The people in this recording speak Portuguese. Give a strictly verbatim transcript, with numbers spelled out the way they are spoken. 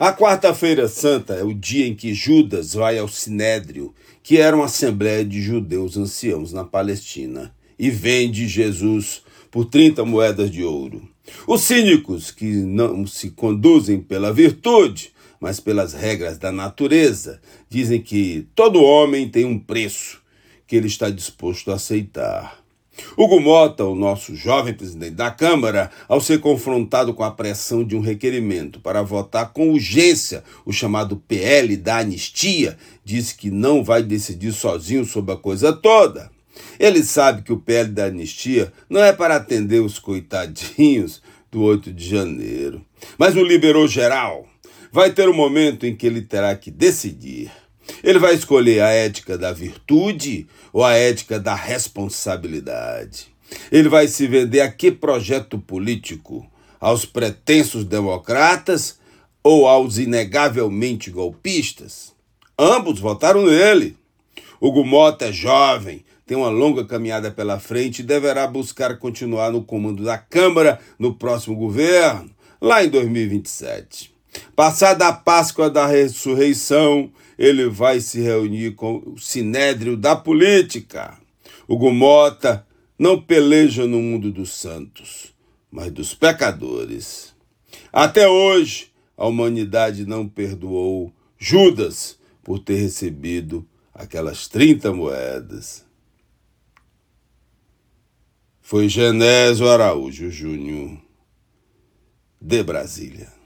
A quarta-feira santa é o dia em que Judas vai ao Sinédrio, que era uma assembleia de judeus anciãos na Palestina, e vende Jesus por trinta moedas de ouro. Os cínicos, que não se conduzem pela virtude, mas pelas regras da natureza, dizem que todo homem tem um preço que ele está disposto a aceitar. Hugo Mota, o nosso jovem presidente da Câmara, ao ser confrontado com a pressão de um requerimento para votar com urgência o chamado P L da anistia, disse que não vai decidir sozinho sobre a coisa toda. Ele sabe que o P L da anistia não é para atender os coitadinhos do oito de janeiro, mas o liberou geral. Vai ter um momento em que ele terá que decidir. Ele vai escolher a ética da virtude ou a ética da responsabilidade. Ele vai se vender a que projeto político? Aos pretensos democratas ou aos inegavelmente golpistas? Ambos votaram nele. Hugo Mota é jovem, tem uma longa caminhada pela frente e deverá buscar continuar no comando da Câmara no próximo governo, lá em dois mil e vinte e sete. Passada a Páscoa da Ressurreição, ele vai se reunir com o Sinédrio da política. Hugo Mota não peleja no mundo dos santos, mas dos pecadores. Até hoje, a humanidade não perdoou Judas por ter recebido aquelas trinta moedas. Foi Genésio Araújo Júnior, de Brasília.